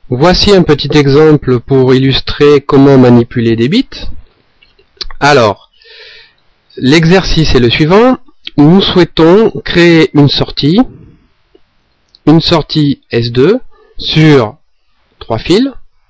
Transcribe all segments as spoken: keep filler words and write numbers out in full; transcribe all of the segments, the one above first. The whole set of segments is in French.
Voici un petit exemple pour illustrer comment manipuler des bits. Alors, l'exercice est le suivant. Nous souhaitons créer une sortie, une sortie S deux sur trois fils,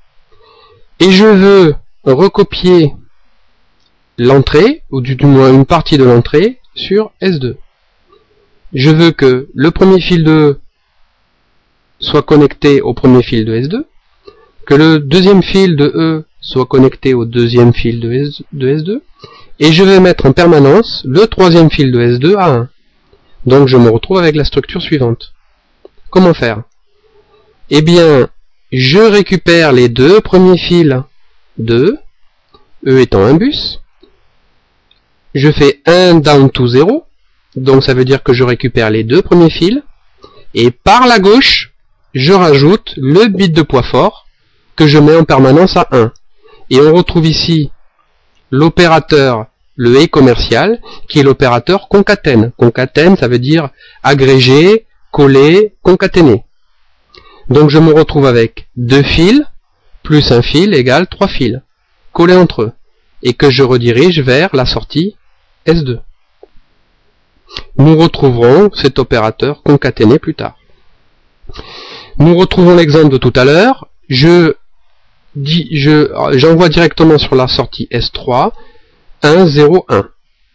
et je veux recopier l'entrée, ou du moins une partie de l'entrée, sur S deux. Je veux que le premier fil de E soit connecté au premier fil de S deux, que le deuxième fil de E soit connecté au deuxième fil de S deux, et je vais mettre en permanence le troisième fil de S deux à un. Donc je me retrouve avec la structure suivante. Comment faire? Eh bien, je récupère les deux premiers fils de E, E étant un bus. Je fais un down to zéro, donc ça veut dire que je récupère les deux premiers fils, et par la gauche, je rajoute le bit de poids fort que je mets en permanence à un. Et on retrouve ici l'opérateur, le et commercial, qui est l'opérateur concatène. Concatène, ça veut dire agréger, coller, concaténer. Donc je me retrouve avec deux fils, plus un fil égale trois fils, collés entre eux, et que je redirige vers la sortie S deux. Nous retrouverons cet opérateur concaténé plus tard. Nous retrouvons l'exemple de tout à l'heure. Je dis, je, j'envoie directement sur la sortie S trois un, zéro, un.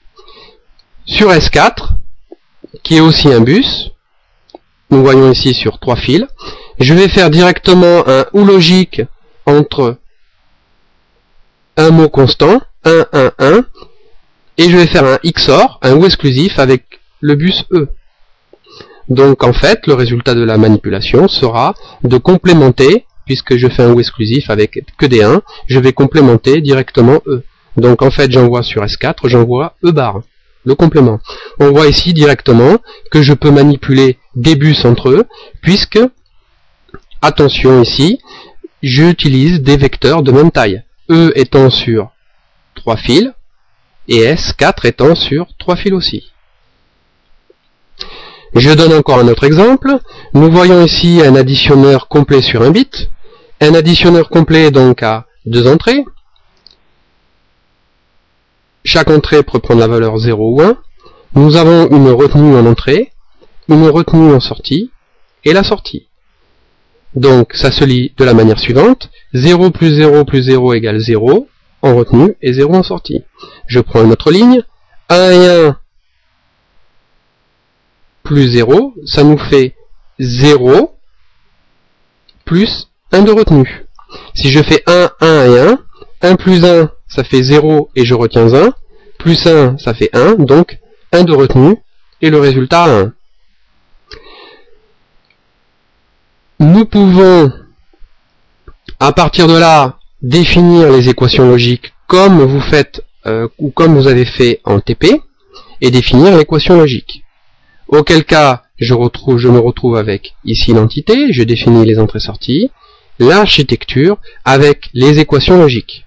Sur S quatre, qui est aussi un bus, nous voyons ici sur trois fils, je vais faire directement un ou logique entre un mot constant, un, un, un, et je vais faire un X O R, un ou exclusif avec le bus E. Donc en fait, le résultat de la manipulation sera de complémenter, puisque je fais un ou exclusif avec que des un, je vais complémenter directement E. Donc en fait, j'envoie sur S quatre, j'envoie E bar, le complément. On voit ici directement que je peux manipuler des bus entre eux, puisque, attention ici, j'utilise des vecteurs de même taille. E étant sur trois fils, et S quatre étant sur trois fils aussi. Je donne encore un autre exemple. Nous voyons ici un additionneur complet sur un bit. Un additionneur complet donc à deux entrées. Chaque entrée peut prendre la valeur zéro ou un. Nous avons une retenue en entrée, une retenue en sortie, et la sortie. Donc ça se lit de la manière suivante. zéro plus zéro plus zéro égale zéro en retenue et zéro en sortie. Je prends une autre ligne. un et un plus zéro, ça nous fait zéro plus un de retenue. Si je fais un, un et un, un plus un, ça fait zéro et je retiens un, plus un, ça fait un, donc un de retenue, et le résultat un. Nous pouvons, à partir de là, définir les équations logiques comme vous faites, euh, ou comme vous avez fait en T P, et définir l'équation logique. Auquel cas, je, retrouve, je me retrouve avec ici l'entité, je définis les entrées-sorties, l'architecture avec les équations logiques.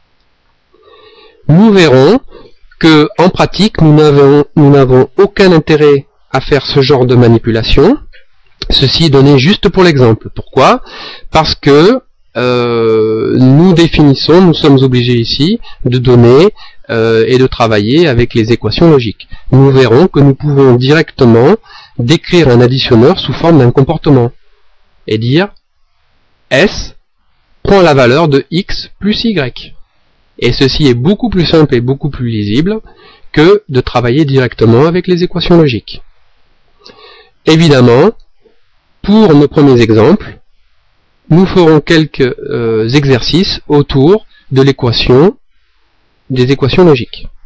Nous verrons que en pratique, nous n'avons nous n'avons aucun intérêt à faire ce genre de manipulation. Ceci est donné juste pour l'exemple. Pourquoi? Parce que euh, nous définissons, nous sommes obligés ici de donner euh, et de travailler avec les équations logiques. Nous verrons que nous pouvons directement décrire un additionneur sous forme d'un comportement et dire S prend la valeur de X plus Y. Et ceci est beaucoup plus simple et beaucoup plus lisible que de travailler directement avec les équations logiques. Évidemment, pour nos premiers exemples, nous ferons quelques euh, exercices autour de l'équation, des équations logiques.